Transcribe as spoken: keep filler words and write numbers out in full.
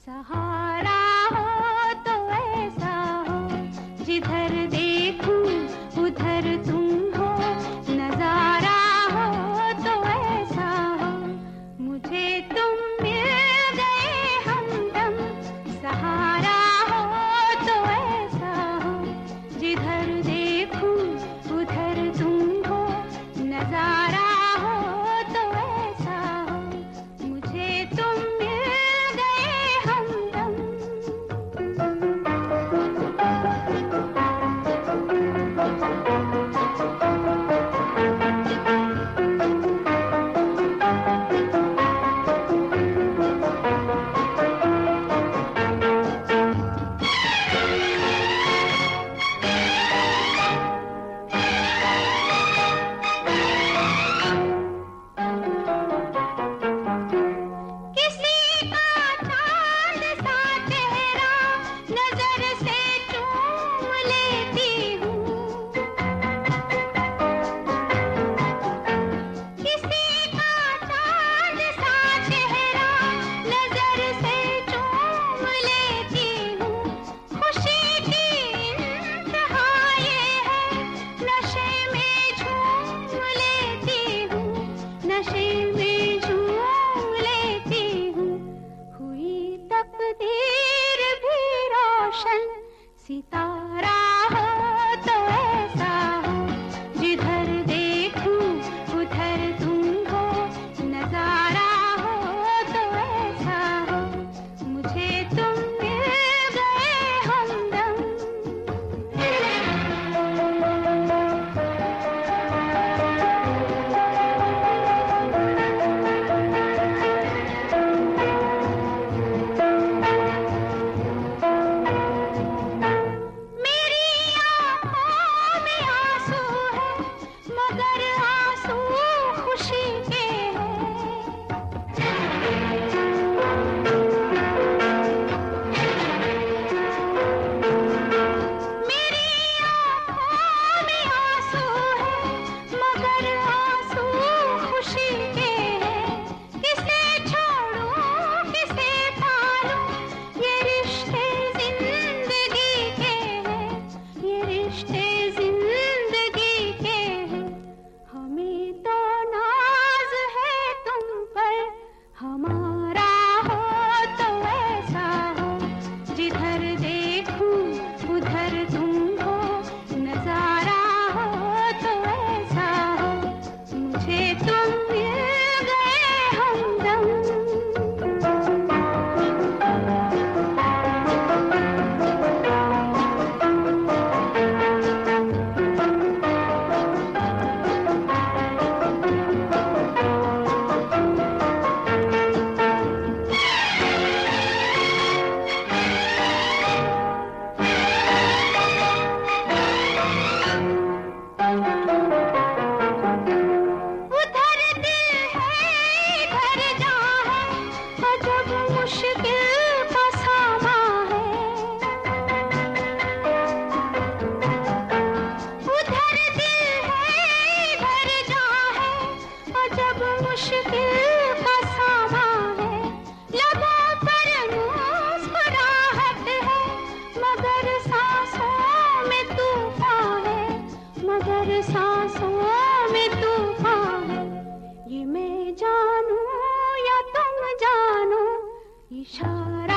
सहारा हो तो ऐसा हो, जिधर देखूं उधर तुम हो, नजारा हो तो ऐसा हो, मुझे तुम मिल गए हमदम। सहारा हो तो ऐसा हो, जिधर देखूं उधर तुम हो, नजारा हो तो ऐसा हो, मुझे तुम मिल गए हमदम। किसी का चांद सा चेहरा नजर से चूम लेती हूँ, किसी का चांद सा चेहरा नजर से चूम लेती हूँ। खुशी की इंतहा ये है, नशे में झूम लेती हूँ, नशे में झूम लेती हूँ। हुई तकदीर भी रोशन, सितारा हो तो ऐसा हो, जिधर देखूं उधर तुम हो, नजारा हो तो ऐसा हो, मुझे तुम मिल गए हमदम। मेरी आँखों में आंसू है, मगर आंसू खुशी के हैं। मेरी आँखों में आंसू है, मगर आंसू खुशी के हैं। किसे छोड़ूं किसे पालूं, ये रिश्ते जिंदगी के हैं, ये रिश्ते जिंदगी के हैं। हमें तो नाज है तुम पर, हमारा हो तो ऐसा हो, जिधर देखूं उधर तुम हो, नजारा हो तो ऐसा हो, मुझे तुम मिल गए हमदम। उधर दिल है इधर जहाँ है, अजब मुश्किल का सामा है। उधर दिल है इधर जहाँ है, अजब मुश्किल का सामा है। लबों पर मुस्कुराहट है, मगर सांसों में तूफान है, मगर सांसों में तूफान है। ये मैं जानूं या तुम जानो, इशारा